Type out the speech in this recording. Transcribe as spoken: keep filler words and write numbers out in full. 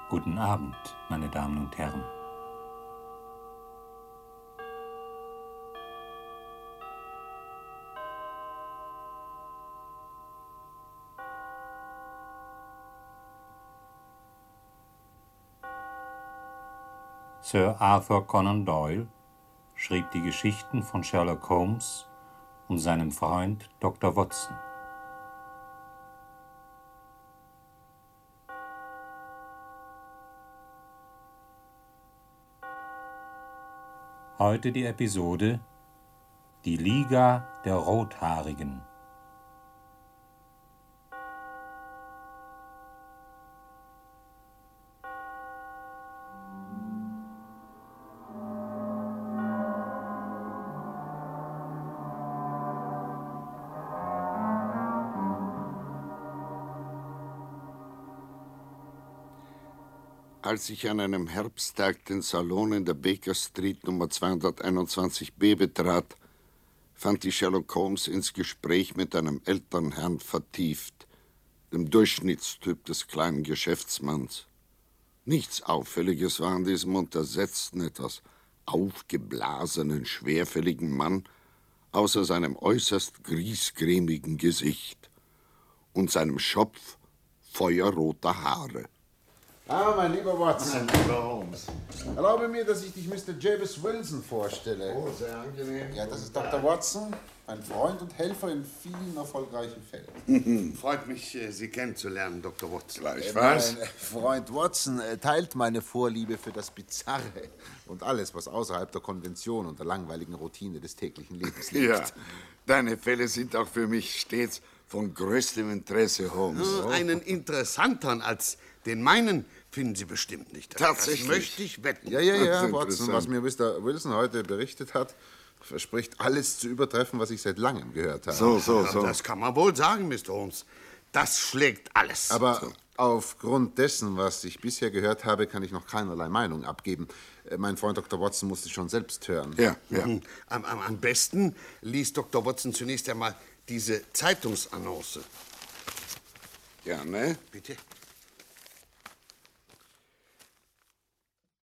Guten Abend, meine Damen und Herren. Sir Arthur Conan Doyle schrieb die Geschichten von Sherlock Holmes und seinem Freund Doktor Watson. Heute die Episode Die Liga der Rothaarigen. Als ich an einem Herbsttag den Salon in der Baker Street Nummer zweihunderteinundzwanzig b betrat, fand ich Sherlock Holmes ins Gespräch mit einem älteren Herrn vertieft, dem Durchschnittstyp des kleinen Geschäftsmanns. Nichts Auffälliges war an diesem untersetzten, etwas aufgeblasenen, schwerfälligen Mann, außer seinem äußerst griesgrämigen Gesicht und seinem Schopf feuerroter Haare. Ah, mein lieber Watson. Mein lieber Holmes. Erlaube mir, dass ich dich Mister Jabez Wilson vorstelle. Oh, sehr angenehm. Ja, das ist Doktor Watson, ein Freund und Helfer in vielen erfolgreichen Fällen. Freut mich, Sie kennenzulernen, Doktor Watson. Gleichfalls. Mein Freund Watson teilt meine Vorliebe für das Bizarre und alles, was außerhalb der Konvention und der langweiligen Routine des täglichen Lebens liegt. Ja, deine Fälle sind auch für mich stets von größtem Interesse, Holmes. Oh. Einen interessanteren als den meinen finden Sie bestimmt nicht. Tatsächlich. Das möchte ich wetten. Ja, ja, ja, Watson, was mir Mister Wilson heute berichtet hat, verspricht alles zu übertreffen, was ich seit langem gehört habe. So, so, Ja, so. das kann man wohl sagen, Mister Holmes. Das schlägt alles. Aber aufgrund dessen, was ich bisher gehört habe, kann ich noch keinerlei Meinung abgeben. Mein Freund Doktor Watson musste schon selbst hören. Ja, ja. Mhm. Am, am, am besten liest Doktor Watson zunächst einmal diese Zeitungsannonce. Gerne. Bitte.